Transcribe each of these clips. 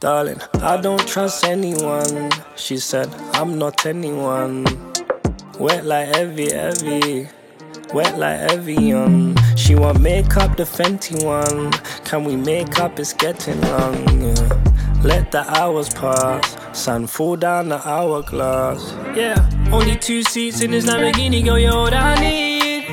Darling, I don't trust anyone. She said, I'm not anyone. Wet like Evie. Wet like Evian. She want makeup, the Fenty one. Can we make up? It's getting long, yeah. Let the hours pass. Sun fall down the hourglass. Yeah, only 2 seats in this Lamborghini, girl, you're all that I need.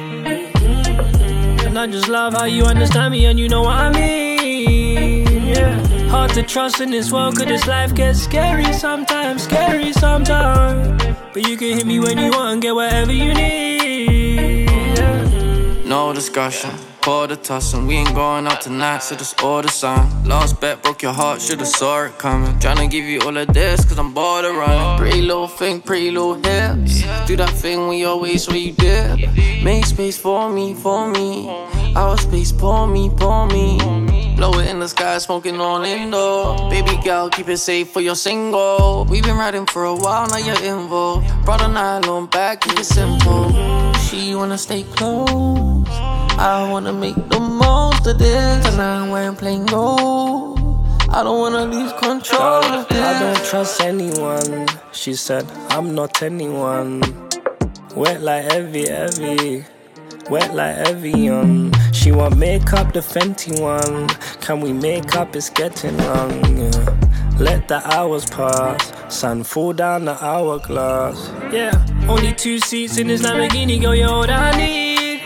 And I just love how you understand me and you know what I mean. Yeah, hard to trust in this world, cause this life gets scary sometimes. But you can hit me when you want and get whatever you need. No discussion, pour the tussin'. We ain't going out tonight, so just order some. Last bet broke your heart, should've saw it coming. Tryna give you all of this, cause I'm bored of running. Pretty little thing, pretty little hips. Do that thing with your waist where you dip. Make space for me. Our space, pour me. Blow it in the sky, smoking on indoor. Baby girl, keep it safe for your single. We've been riding for a while, now you're involved. Brought a nylon back, keep it simple. She wanna stay close, I wanna make the most of this. Tonight I'm wearing plain gold, I don't wanna lose control of this. I don't trust anyone. She said, I'm not anyone. Wet like Evie. Wet like Evian. She want makeup, the Fenty one. Can we make up? It's getting long, yeah. Let the hours pass. Sun fall down the hourglass. Yeah, only 2 seats in this Lamborghini, girl, you're all that I need.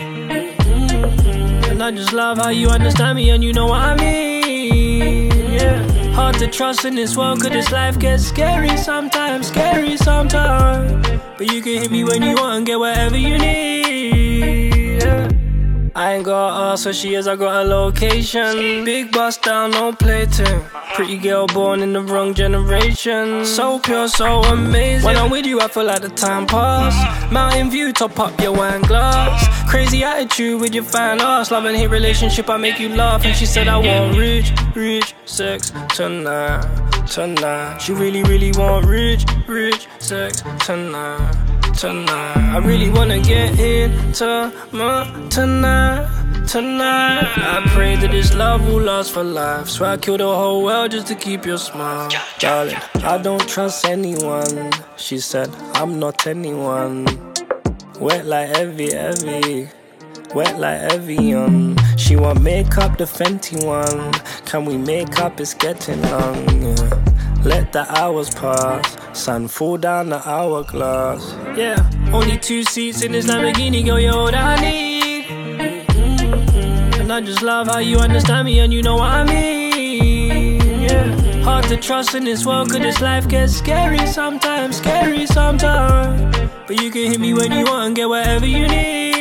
And I just love how you understand me and you know what I mean. Yeah, hard to trust in this world, cause this life gets scary sometimes. But you can hit me when you want and get whatever you need. Yeah. I ain't got ask where she is, I got her location. Big bust down, no plating. Pretty girl born in the wrong generation. So pure, so amazing. When I'm with you, I feel like the time passed. Mountain view, top up your wine glass. Crazy attitude with your fine ass. Love and hate relationship, I make you laugh. And she said I want rich sex tonight. She really want rich sex tonight. I really wanna get into tonight. I pray that this love will last for life. So I kill the whole world just to keep your smile. Darling, I don't trust anyone. She said, I'm not anyone. Wet like Evie. Wet like Evian. She want makeup, the Fenty one. Can we make up? It's getting long, yeah. Let the hours pass. Sun fall down the hourglass. Yeah, only 2 seats in this Lamborghini, girl, you're all that I need. And I just love how you understand me and you know what I mean. Yeah, hard to trust in this world, cause this life gets scary sometimes. But you can hit me when you want and get whatever you need.